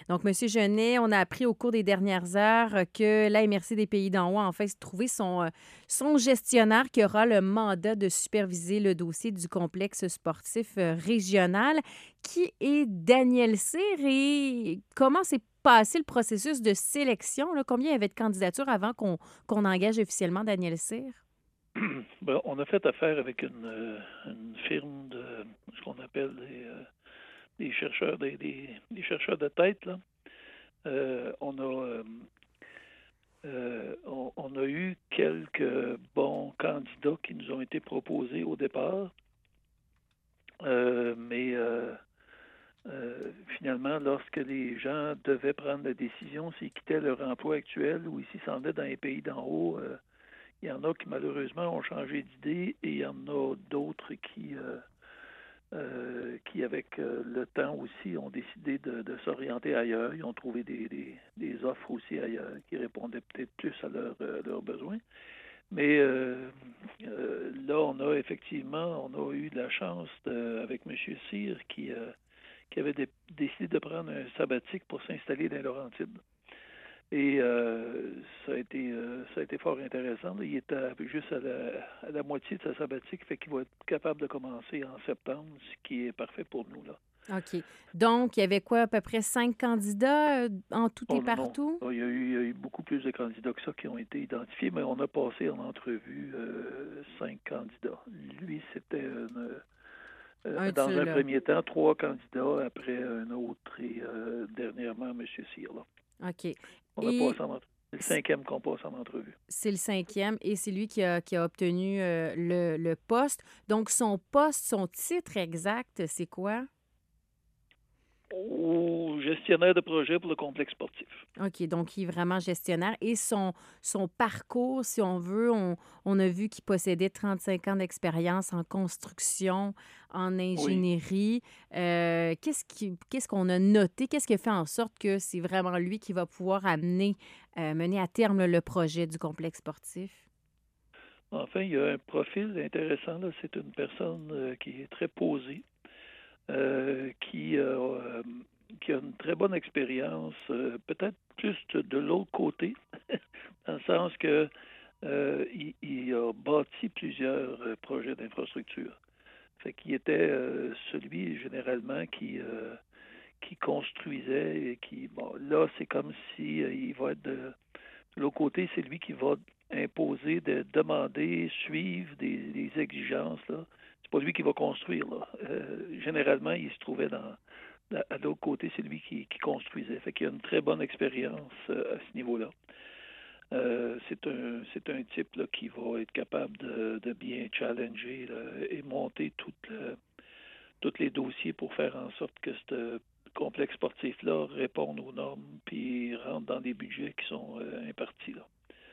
Donc, M. Genet, on a appris au cours des dernières heures que la MRC des Pays d'en Haut a enfin trouvé son gestionnaire qui aura le mandat de superviser le dossier du complexe sportif régional, qui est Daniel Cyr. Et comment s'est passé le processus de sélection, là? Combien il y avait de candidatures avant qu'on engage officiellement Daniel Cyr? Ben, on a fait affaire avec une firme de ce qu'on appelle des chercheurs, des chercheurs de tête, là. On a eu quelques bons candidats qui nous ont été proposés au départ, mais finalement, lorsque les gens devaient prendre la décision s'ils quittaient leur emploi actuel ou s'ils s'en allaient dans les pays d'en haut, il y en a qui malheureusement ont changé d'idée et il y en a d'autres qui avec le temps aussi, ont décidé de s'orienter ailleurs. Ils ont trouvé des offres aussi ailleurs qui répondaient peut-être plus à leurs besoins. Mais là, on a eu de la chance avec M. Cyr qui avait décidé de prendre un sabbatique pour s'installer dans les Laurentides. Et ça a été fort intéressant. Il est juste à la moitié de sa sabbatique, fait qu'il va être capable de commencer en septembre, ce qui est parfait pour nous, là. OK. Donc, il y avait quoi, à peu près 5 candidats en tout et Oh non, non. partout? Il y a eu beaucoup plus de candidats que ça qui ont été identifiés, mais on a passé en entrevue 5 candidats. Lui, c'était Un de dans un ceux-là. premier temps 3 candidats, après un autre et dernièrement M. Cyr, là. OK. On a Et passé en entrevue. C'est le cinquième qu'on passe en entrevue. c'est le cinquième et c'est lui qui a obtenu le poste. Donc, son poste, son titre exact, c'est quoi? Au gestionnaire de projet pour le complexe sportif. OK, donc il est vraiment gestionnaire. Et son parcours, si on veut, on a vu qu'il possédait 35 ans d'expérience en construction, en Oui. ingénierie. Qu'est-ce qu'on a noté? Qu'est-ce qui a fait en sorte que c'est vraiment lui qui va pouvoir mener à terme là, le projet du complexe sportif? Enfin, il y a un profil intéressant, là. C'est une personne qui est très posée, euh, qui, euh, euh, qui a une très bonne expérience, peut-être plus de l'autre côté, dans le sens que il a bâti plusieurs projets d'infrastructure. Fait qu'il était celui généralement qui construisait et qui, bon, là, c'est comme si il va être de l'autre côté, c'est lui qui va imposer, de demander, suivre des exigences, là. C'est pas lui qui va construire, là. Généralement, il se trouvait à l'autre côté, c'est lui qui construisait. Fait qu'il a une très bonne expérience à ce niveau-là. C'est un type là, qui va être capable de bien challenger là, et monter tous les dossiers pour faire en sorte que ce complexe sportif-là réponde aux normes puis rentre dans des budgets qui sont impartis, là.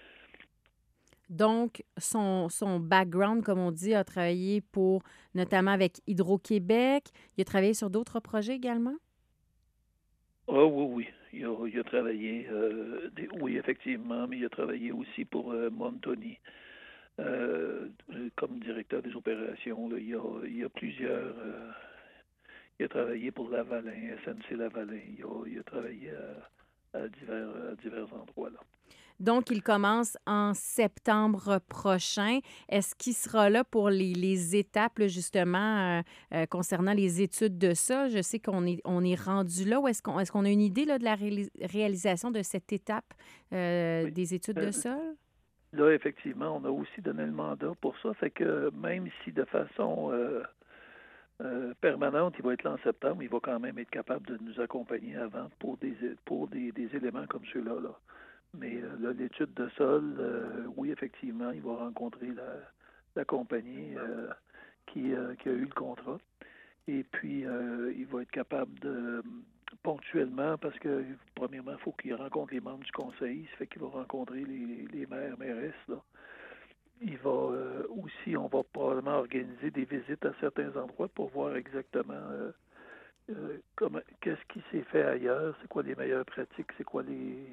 Donc, son background, comme on dit, a travaillé notamment avec Hydro-Québec. Il a travaillé sur d'autres projets également? Ah oui, oui. Il a travaillé, oui, effectivement, mais il a travaillé aussi pour Montoni comme directeur des opérations. Là. Il y a plusieurs. Il a travaillé pour Lavalin, SNC Lavalin. Il a travaillé à divers endroits, là. Donc, il commence en septembre prochain. Est-ce qu'il sera là pour les étapes, là, justement, concernant les études de sol? Je sais on est rendu là. Ou est-ce qu'on a une idée là, de la réalisation de cette étape Oui. des études de Euh, sol? Là, effectivement, on a aussi donné le mandat pour ça. Fait que même si de façon permanente, il va être là en septembre, il va quand même être capable de nous accompagner avant pour des éléments comme ceux-là, là. Mais là, l'étude de sol, oui, effectivement, il va rencontrer la compagnie qui a eu le contrat. Et puis, il va être capable de, ponctuellement, parce que, premièrement, il faut qu'il rencontre les membres du conseil. Ça fait qu'il va rencontrer les maires, mairesses, là. Il va aussi, on va probablement organiser des visites à certains endroits pour voir exactement qu'est-ce qui s'est fait ailleurs, c'est quoi les meilleures pratiques, c'est quoi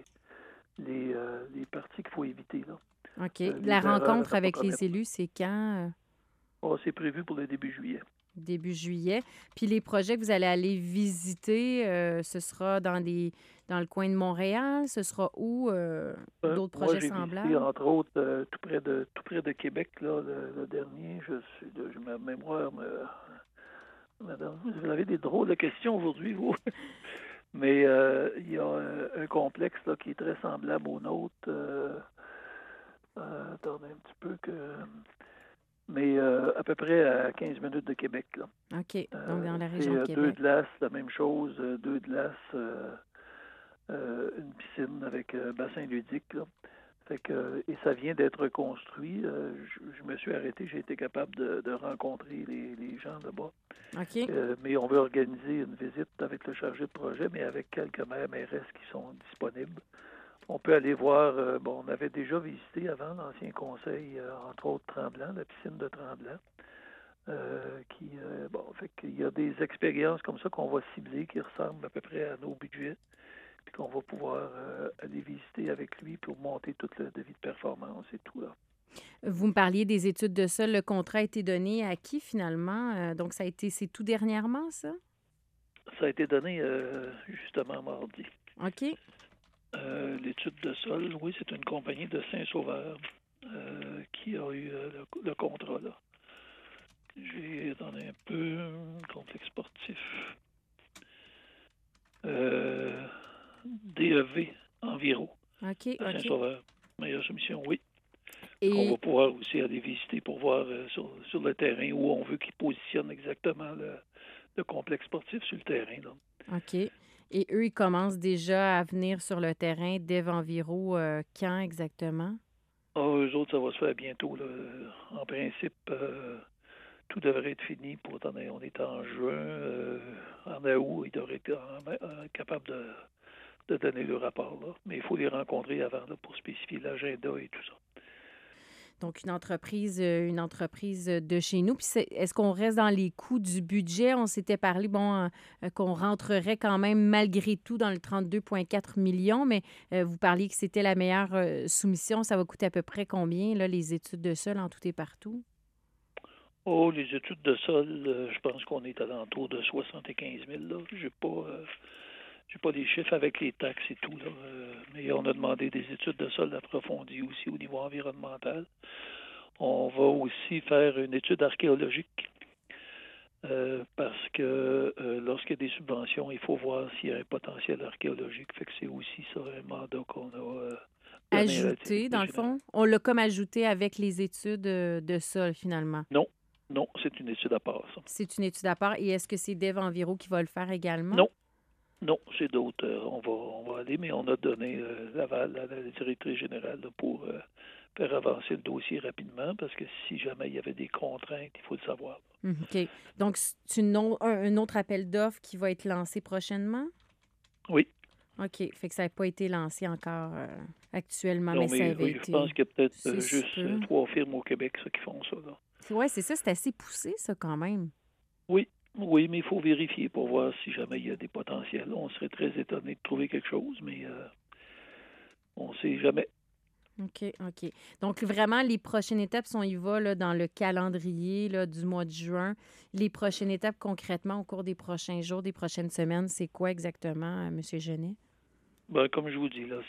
les parties qu'il faut éviter, là. OK. Les La erreurs rencontre à ne pas avec les commettre. élus, c'est quand? Oh, c'est prévu pour le début juillet. Début juillet. Puis les projets que vous allez aller visiter, ce sera dans le coin de Montréal? Ce sera où? D'autres Moi, projets j'ai visité, semblables? entre autres, tout près de Québec, là, le dernier. Ma mémoire Madame, vous avez des drôles de questions aujourd'hui, vous. Mais il y a un complexe là, qui est très semblable au nôtre. Attendez un petit peu mais à peu près à 15 minutes de Québec, là. OK. Donc, dans la C'est région de deux Québec. glaces, la même chose, deux glaces, une piscine avec bassin ludique, là. Fait que, et ça vient d'être reconstruit. Je me suis arrêté, j'ai été capable de rencontrer les gens là-bas. OK. Mais on veut organiser une visite avec le chargé de projet, mais avec quelques maires-mairesses qui sont disponibles. On peut aller voir, on avait déjà visité avant l'ancien conseil, entre autres Tremblant, la piscine de Tremblant. Fait qu'il y a des expériences comme ça qu'on va cibler qui ressemblent à peu près à nos budgets, puis qu'on va pouvoir aller visiter avec lui pour monter tout le devis de performance et tout là. Vous me parliez des études de sol. Le contrat a été donné à qui finalement? Donc, c'est tout dernièrement, ça? Ça a été donné justement mardi. OK. L'étude de sol, oui, c'est une compagnie de Saint-Sauveur qui a eu le contrat là. J'ai donné un peu complexe sportif. DEV Enviro OK, à OK. Saint-Sauveur. Meilleure soumission, oui. On va Et, pouvoir aussi aller visiter pour voir sur le terrain où on veut qu'il positionne exactement le complexe sportif sur le terrain, là. OK. Et eux, ils commencent déjà à venir sur le terrain d'Evanviro quand exactement? Eux autres, ça va se faire bientôt, là. En principe, tout devrait être fini on est en juin, en août, ils devraient être capables de donner le rapport, là. Mais il faut les rencontrer avant là, pour spécifier l'agenda et tout ça. Donc, une entreprise de chez nous. Puis, est-ce qu'on reste dans les coûts du budget? On s'était parlé, qu'on rentrerait quand même malgré tout dans le 32,4 millions, mais vous parliez que c'était la meilleure soumission. Ça va coûter à peu près combien, là, les études de sol en tout et partout? Oh, les études de sol, je pense qu'on est à l'entour de 75 000, là. J'ai pas les chiffres avec les taxes et tout, là. Mais on a demandé des études de sol approfondies aussi au niveau environnemental. On va aussi faire une étude archéologique parce que lorsqu'il y a des subventions, il faut voir s'il y a un potentiel archéologique. Fait que c'est aussi ça un mandat qu'on a donné à la Ajouté, dans directrice le générale. fond? On l'a comme ajouté avec les études de sol, finalement. Non, non, c'est une étude à part, ça. C'est une étude à part. Et est-ce que c'est Dev Enviro qui va le faire également? Non, non, c'est d'autres. On va aller, mais on a donné l'aval à la directrice générale là, pour faire avancer le dossier rapidement parce que si jamais il y avait des contraintes, il faut le savoir. OK. Donc, c'est un autre appel d'offres qui va être lancé prochainement? Oui, OK. Fait que ça n'a pas été lancé encore actuellement, non, mais ça mais avait oui, je pense été. qu'il y a peut-être C'est juste super. 3 firmes au Québec ça, qui font ça. Là. Oui, c'est ça. C'est assez poussé, ça, quand même. Oui, oui, mais il faut vérifier pour voir si jamais il y a des potentiels. On serait très étonné de trouver quelque chose, mais on ne sait jamais. OK, OK. Donc, vraiment, les prochaines étapes, si on y va là, dans le calendrier là, du mois de juin, les prochaines étapes concrètement au cours des prochains jours, des prochaines semaines, c'est quoi exactement, M. Genet? Ben, comme je vous dis, là,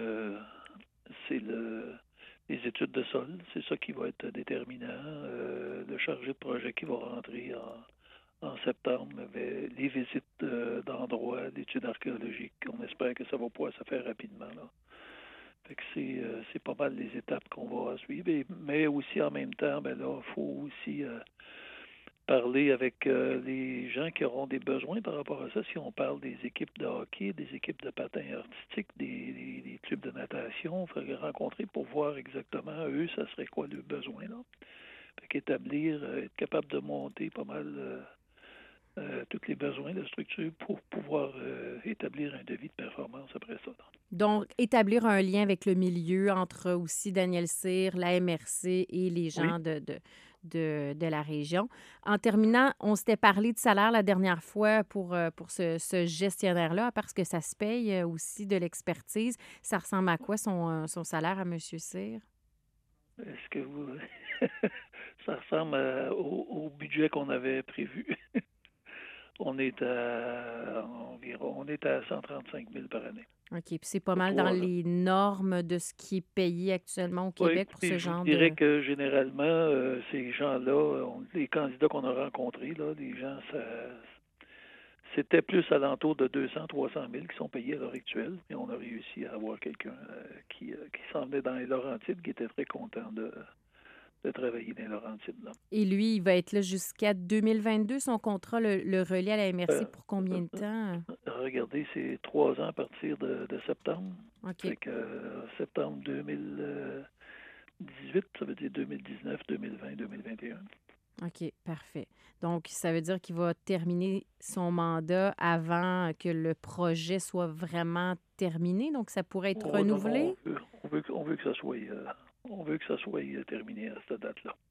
c'est les études de sol, c'est ça qui va être déterminant. Le chargé de projet qui va rentrer en septembre, mais les visites d'endroits, l'étude archéologique, on espère que ça va pouvoir se faire rapidement. Là. Fait que c'est pas mal les étapes qu'on va suivre. Mais aussi en même temps, ben là, il faut aussi parler avec les gens qui auront des besoins par rapport à ça. Si on parle des équipes de hockey, des équipes de patins artistiques, des clubs de natation, il faudrait rencontrer pour voir exactement, eux, ça serait quoi le besoin. Là. Fait qu'établir, être capable de monter pas mal tous les besoins de la structure pour pouvoir établir un devis de performance après ça. Là. Donc, établir un lien avec le milieu entre aussi Daniel Cyr, la MRC et les Oui. gens de la région. En terminant, on s'était parlé de salaire la dernière fois pour ce gestionnaire-là, parce que ça se paye aussi de l'expertise. Ça ressemble à quoi son salaire à M. Cyr? Est-ce que vous... Ça ressemble au budget qu'on avait prévu. On est à environ, on est à 135 000 par année OK, puis c'est pas pour mal dans 3 ans. les normes de ce qui est payé actuellement au Oui, Québec pour écoutez, ce je vous genre dirais de... que généralement, ces gens-là, les candidats qu'on a rencontrés, là, les gens, c'était plus alentour de 200 000 à 300 000 qui sont payés à l'heure actuelle. Et on a réussi à avoir quelqu'un qui s'en venait dans les Laurentides, qui était très content de travailler dans les Laurentides. Là. Et lui, il va être là jusqu'à 2022. Son contrat le relie à la MRC Euh, pour combien de temps? Regardez, c'est 3 ans à partir de septembre. OK, Fait que septembre 2018, ça veut dire 2019, 2020, 2021. OK, parfait. Donc, ça veut dire qu'il va terminer son mandat avant que le projet soit vraiment terminé. Donc, ça pourrait être Oh non, non, renouvelé? on veut que ça soit, on veut que ça soit terminé à cette date-là.